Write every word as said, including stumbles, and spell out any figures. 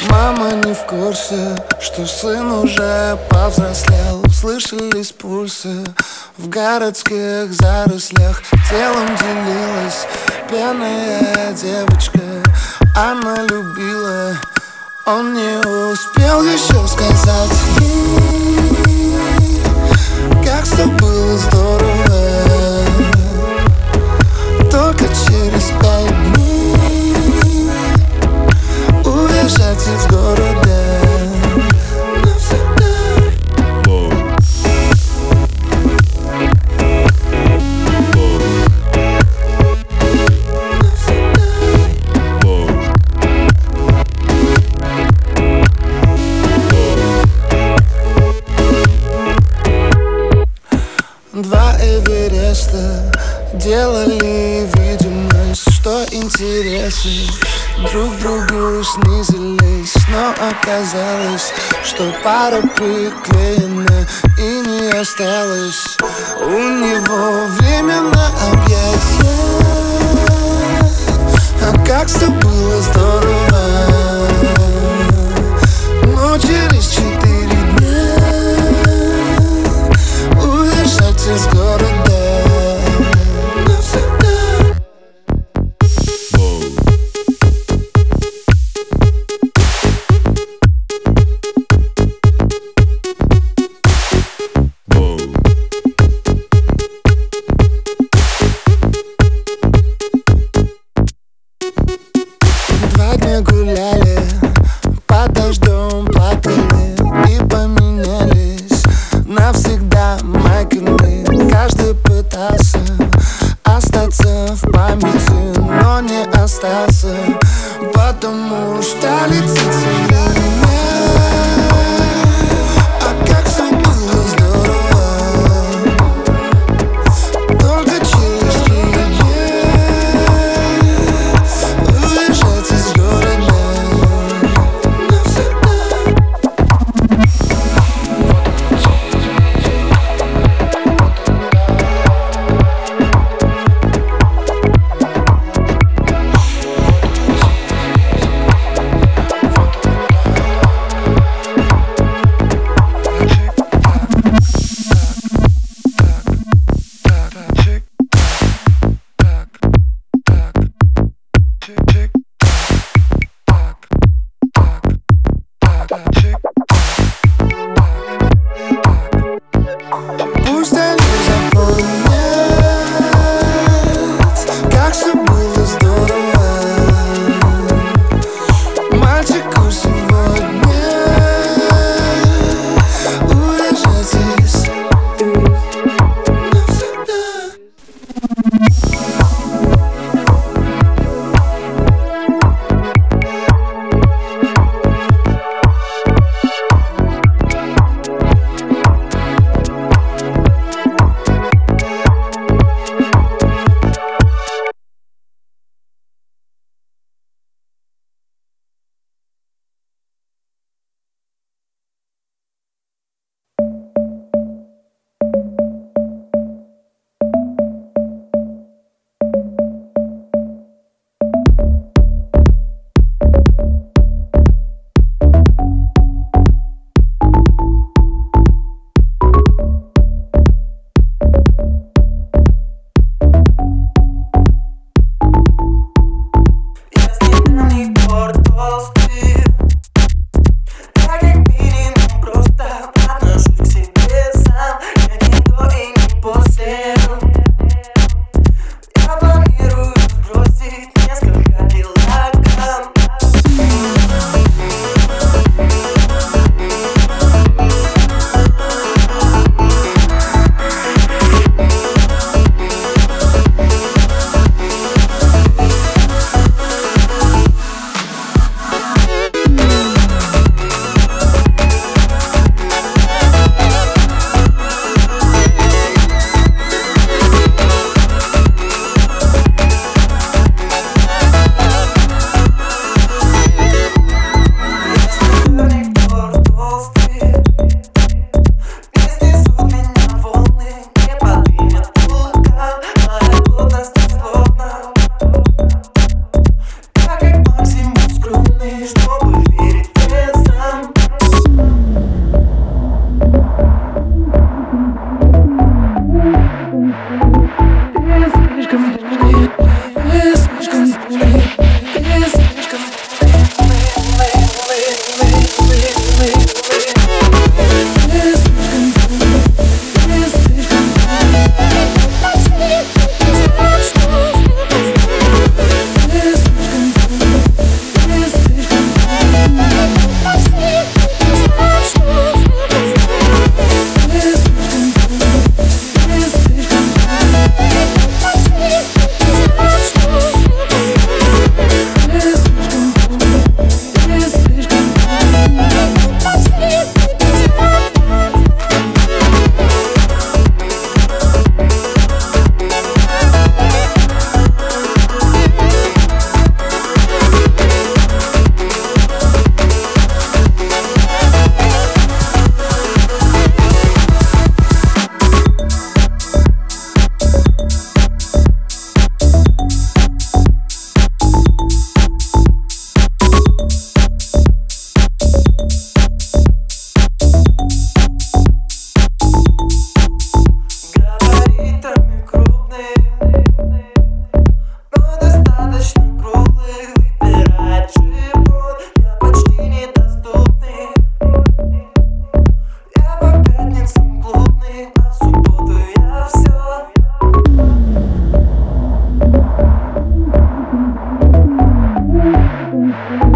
Мама не в курсе, что сын уже повзрослел. Слышались пульсы в городских зарослях. Телом делилась пьяная девочка. Она любила, он не успел еще сказать ей, как все было здорово. Только через пять дней уезжать из города навсегда. Два Эвереста делали видимость, что интересы друг другу снизились. Но оказалось, что пара приклеена и не осталось у него время на объятия. А как все было здорово. Но через четыре дня уезжать из города навсегда. Два дня гуляли, под дождем плакали и поменялись навсегда майками. Каждый пытался остаться в памяти, но не остался, потому что летит время. А как все было здорово. Только через три дня уезжать из города навсегда. Пусть они запомнят, как все было здорово. Мальчику сегодня уезжать из навсегда. Thank you.